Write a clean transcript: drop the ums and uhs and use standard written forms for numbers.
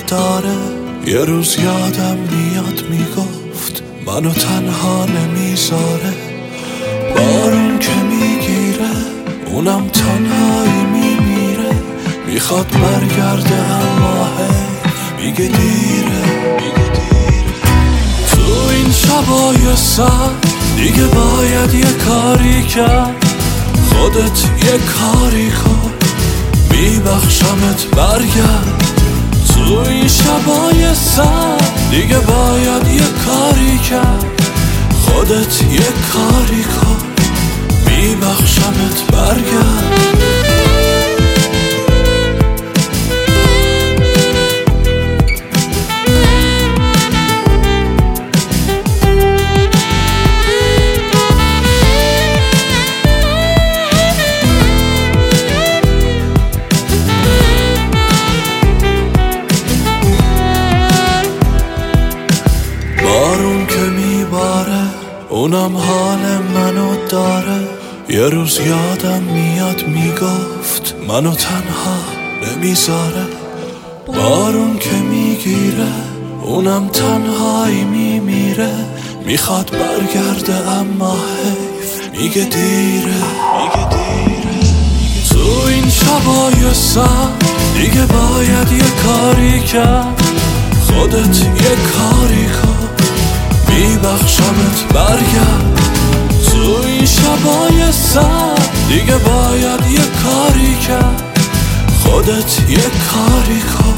داره. یه روز یادم میاد میگفت منو تنها نمیذاره. بارون که میگیره اونم تنهایی میمیره. میخواد برگرده اما میگه دیره. تو این شبای سرد دیگه باید یه کاری کرد. خودت یه کاری کن میبخشمت برگرد. تو این شبای سرد دیگه باید یه کاری کرد. خودت یه کاری کن میبخشمت برگرد. بارون که میباره اونم حال منو داره. یه روز یادم میاد میگفت منو تنها نمیذاره. بارون که میگیره اونم تنهایی میمیره. میخواد برگرده اما حیف میگه دیره. تو این شبای سرد دیگه باید یه کاری کرد. خودت یه کاری کن میبخشمت برگرد. تو این شبای سرد دیگه باید یه کاری کرد. خودت یه کاری کن